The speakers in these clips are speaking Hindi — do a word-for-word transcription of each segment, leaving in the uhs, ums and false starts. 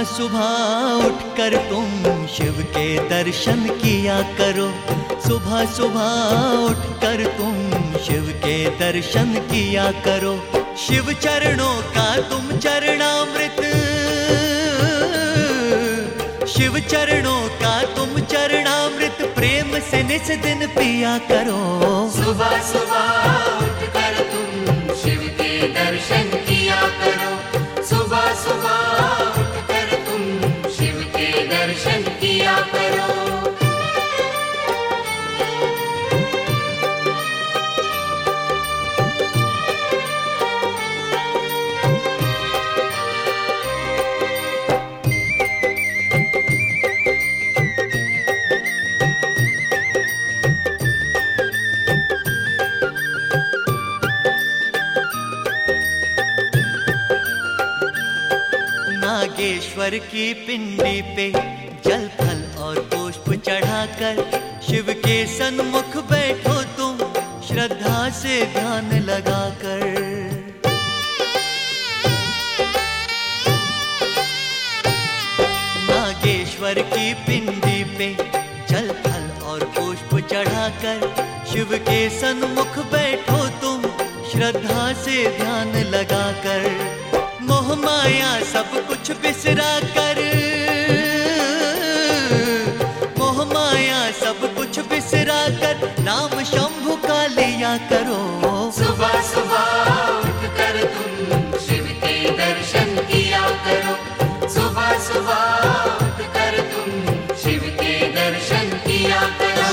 सुबह उठकर तुम शिव के दर्शन किया करो। सुबह सुबह उठकर तुम शिव के दर्शन किया करो। शिव चरणों का तुम चरणामृत, शिव चरणों का तुम चरणामृत प्रेम से निस दिन पिया करो। सुबह सुबह उठकर तुम शिव के दर्शन किया करो। सुबह सुबह उठकर तुम शिव के दर्शन किया करो। नागेश्वर की पिंडी पे जल फल और पुष्प चढ़ाकर शिव के सन्मुख बैठो तुम श्रद्धा से ध्यान लगाकर। नागेश्वर की पिंडी पे जल फल और पुष्प चढ़ाकर शिव के सन्मुख बैठो तुम श्रद्धा से ध्यान लगाकर। मोह माया सब कुछ बिसरा कर, मोह माया सब कुछ बिसरा कर नाम शंभु का लिया करो। सुबह सुबह उठकर तुम शिव के दर्शन किया करो। सुबह सुबह उठकर तुम शिव के दर्शन किया करो।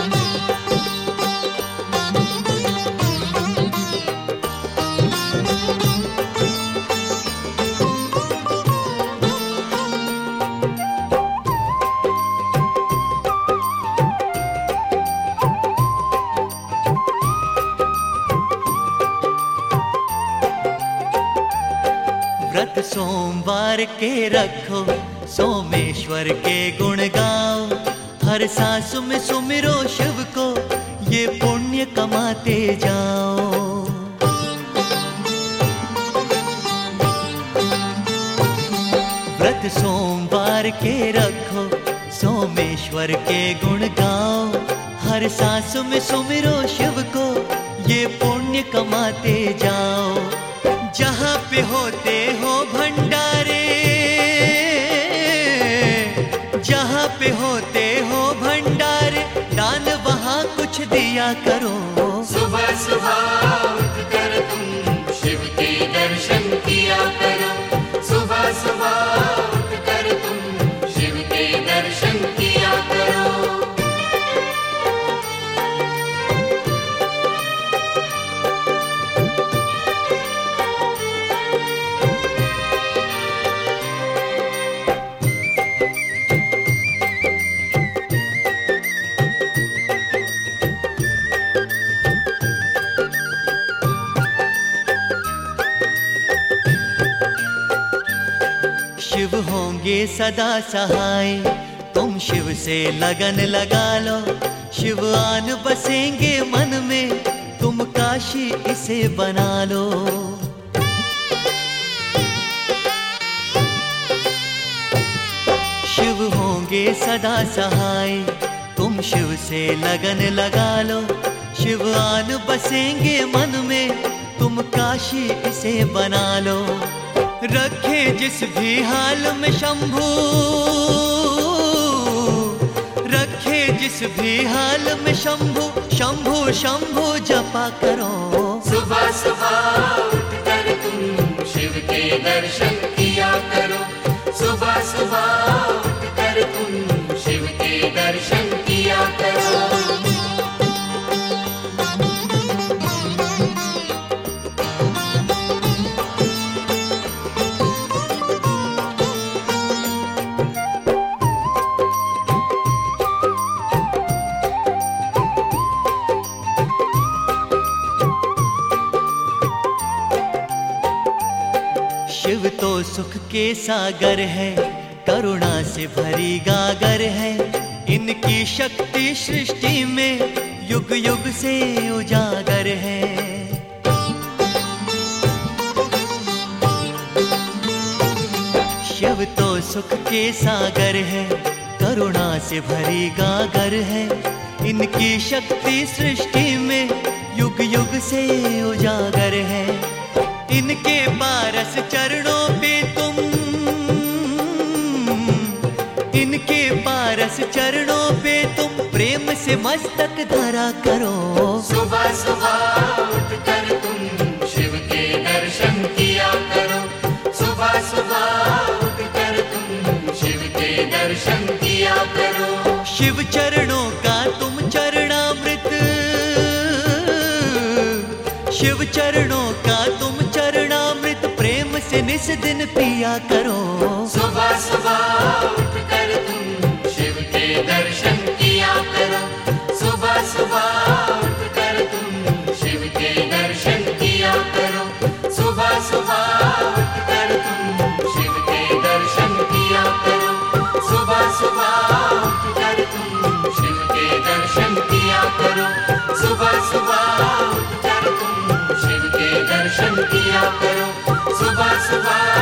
व्रत सोमवार के रखो, सोमेश्वर के गुण गाओ। हर सांस में सुमिरो शिव को, ये पुण्य कमाते जाओ। व्रत सोमवार के रखो, सोमेश्वर के गुण गाओ। हर सांस में सुमिरो शिव को, ये पुण्य कमाते जाओ। जहाँ पे होते हो भंडारे, जहाँ पे होते हो भंडारे दान वहाँ कुछ दिया करो। सुबह सुबह उठकर तुम शिव के दर्शन किया करो। सुबह सुबह उठकर तुम शिव के दर्शन किया करो। शिव होंगे सदा सहाय, तुम शिव से लगन लगा लो। शिव आन बसेंगे मन में, तुम काशी इसे बना लो। शिव होंगे सदा सहाय, तुम शिव से लगन लगा लो। शिव आन बसेंगे मन में, तुम काशी इसे बना लो। रखे जिस भी हाल में शंभू, रखे जिस भी हाल में शंभू, शंभू शंभू जपा करो। सुबह सुबह उठकर तुम शिव के दर्शन किया करो। सुबह सुबह उठकर तुम शिव के दर्शन किया करो। शिव तो सुख के सागर है, करुणा से भरी गागर है। इनकी शक्ति सृष्टि में युग युग से उजागर है। शिव तो सुख के सागर है, करुणा से भरी गागर है। इनकी शक्ति सृष्टि में युग युग से उजागर है। इनके पारस चरणों पे तुम, इनके पारस चरणों पे तुम प्रेम से मस्तक धरा करो। सुबह सुबह उठकर तुम शिव के दर्शन किया करो। सुबह सुबह उठकर तुम शिव के दर्शन किया करो। शिव चरणों का तुम चरणामृत, शिव चरणों का तुम चरणामृत प्रेम से निस दिन पिया करो। सुबह सुबह उठकर तुम शिव के दर्शन किया करो। सुबह सुबह उठकर तुम शिव के दर्शन किया करो। सुबह सुबह उठकर तुम शिव के दर्शन किया करो। सुबह सुबह उठकर तुम शिव के दर्शन किया करो। सुबह सुबह उठकर तुम शिव के दर्शन किया करो। सुबह सुबह